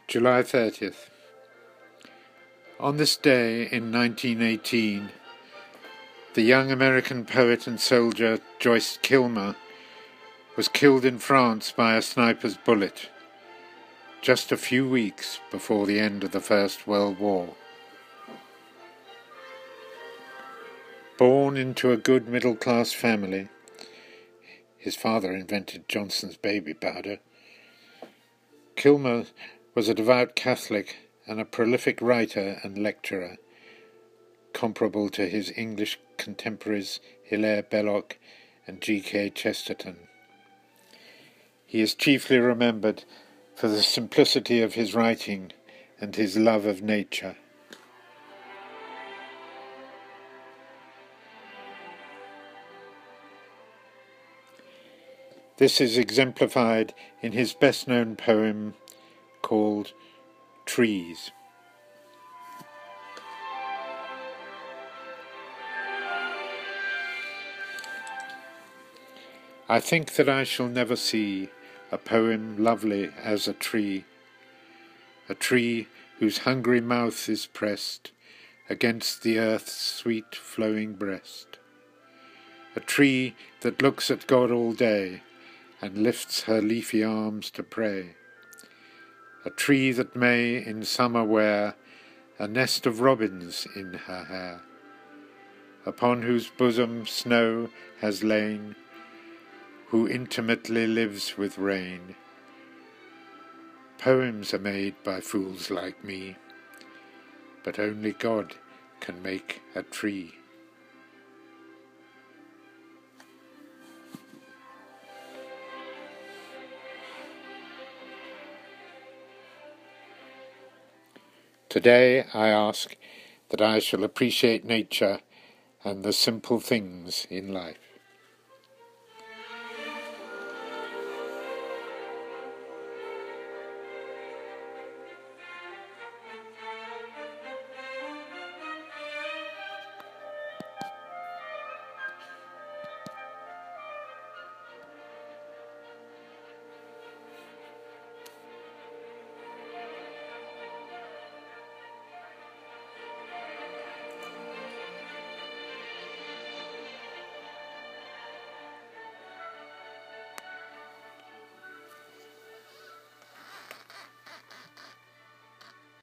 July 30th. On this day in 1918, the young American poet and soldier Joyce Kilmer was killed in France by a sniper's bullet, just a few weeks before the end of the First World War. Born into a good middle-class family, his father invented Johnson's baby powder, Kilmer was a devout Catholic and a prolific writer and lecturer, comparable to his English contemporaries Hilaire Belloc and G.K. Chesterton. He is chiefly remembered for the simplicity of his writing and his love of nature. This is exemplified in his best-known poem called Trees. I think that I shall never see a poem lovely as a tree whose hungry mouth is pressed against the earth's sweet flowing breast, a tree that looks at God all day and lifts her leafy arms to pray, a tree that may in summer wear a nest of robins in her hair, upon whose bosom snow has lain, who intimately lives with rain. Poems are made by fools like me, but only God can make a tree. Today I ask that I shall appreciate nature and the simple things in life.